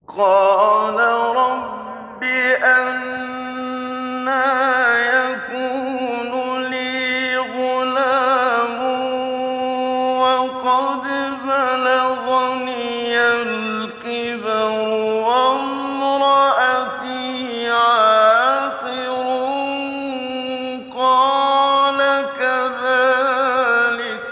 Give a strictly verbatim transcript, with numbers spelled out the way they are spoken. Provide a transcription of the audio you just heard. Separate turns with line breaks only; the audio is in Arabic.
قَالَ رَبِّ أَنَّىٰ يَكُونُ لِي غُلَامٌ وَقَدْ بَلَغَنِيَ الْكِبَرُ وَامْرَأَتِي عَاقِرٌ ۖ قَالَ كَذَٰلِكَ